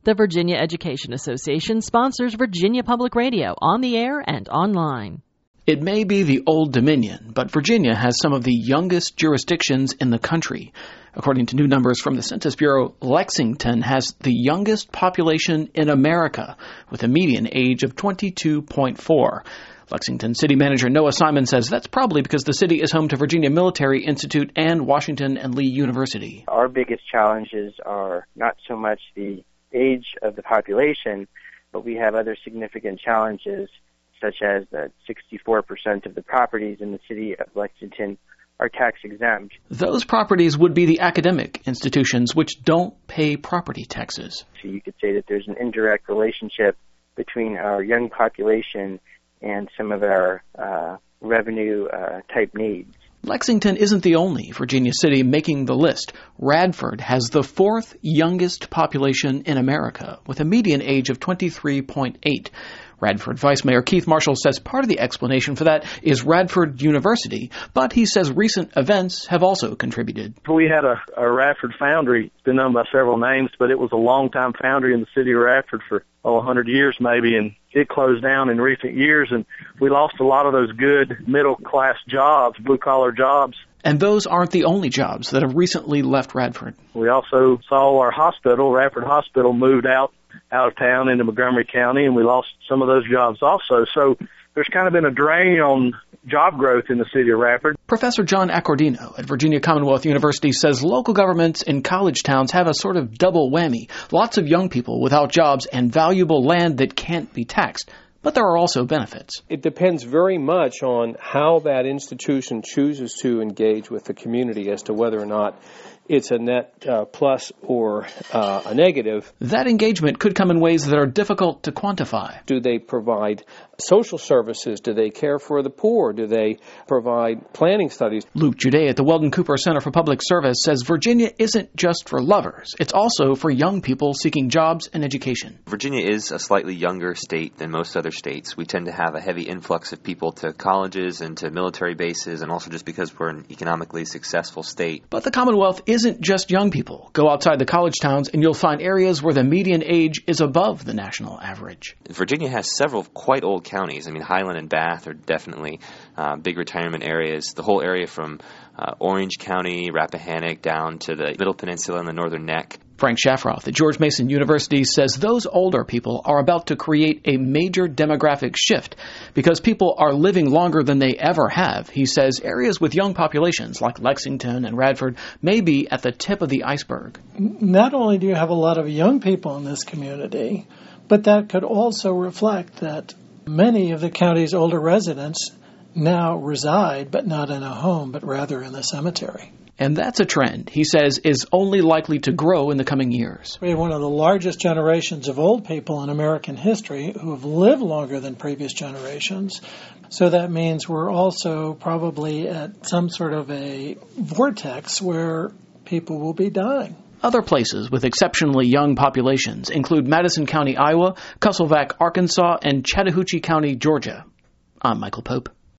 The Virginia Education Association sponsors Virginia Public Radio on the air and online. It may be the Old Dominion, but Virginia has some of the youngest jurisdictions in the country. According to new numbers from the Census Bureau, Lexington has the youngest population in America, with a median age of 22.4. Lexington City Manager Noah Simon says that's probably because the city is home to Virginia Military Institute and Washington and Lee University. Our biggest challenges are not so much the age of the population, but we have other significant challenges, such as that 64% of the properties in the city of Lexington are tax exempt. Those properties would be the academic institutions which don't pay property taxes. So you could say that there's an indirect relationship between our young population and some of our revenue type needs. Lexington isn't the only Virginia city making the list. Radford has the fourth youngest population in America, with a median age of 23.8. Radford Vice Mayor Keith Marshall says part of the explanation for that is Radford University, but he says recent events have also contributed. We had a Radford foundry. It's been known by several names, but it was a long-time foundry in the city of Radford for 100 years maybe, and it closed down in recent years, and we lost a lot of those good middle-class jobs, blue-collar jobs. And those aren't the only jobs that have recently left Radford. We also saw our hospital, Radford Hospital, moved out of town into Montgomery County, and we lost some of those jobs also. So there's kind of been a drain on job growth in the city of Radford. Professor John Accordino at Virginia Commonwealth University says local governments in college towns have a sort of double whammy. Lots of young people without jobs and valuable land that can't be taxed. But there are also benefits. It depends very much on how that institution chooses to engage with the community as to whether or not it's a net plus or a negative. That engagement could come in ways that are difficult to quantify. Do they provide social services? Do they care for the poor? Do they provide planning studies? Luke Juday at the Weldon Cooper Center for Public Service says Virginia isn't just for lovers. It's also for young people seeking jobs and education. Virginia is a slightly younger state than most other states. We tend to have a heavy influx of people to colleges and to military bases, and also just because we're an economically successful state. But the Commonwealth isn't just young people. Go outside the college towns and you'll find areas where the median age is above the national average. Virginia has several quite old counties. I mean, Highland and Bath are definitely big retirement areas. The whole area from Orange County, Rappahannock, down to the Middle Peninsula and the Northern Neck. Frank Shafroth at George Mason University says those older people are about to create a major demographic shift because people are living longer than they ever have. He says areas with young populations like Lexington and Radford may be at the tip of the iceberg. Not only do you have a lot of young people in this community, but that could also reflect that many of the county's older residents now reside, but not in a home, but rather in the cemetery. And that's a trend, he says, is only likely to grow in the coming years. We have one of the largest generations of old people in American history who have lived longer than previous generations. So that means we're also probably at some sort of a vortex where people will be dying. Other places with exceptionally young populations include Madison County, Iowa, Cusselvac, Arkansas, and Chattahoochee County, Georgia. I'm Michael Pope.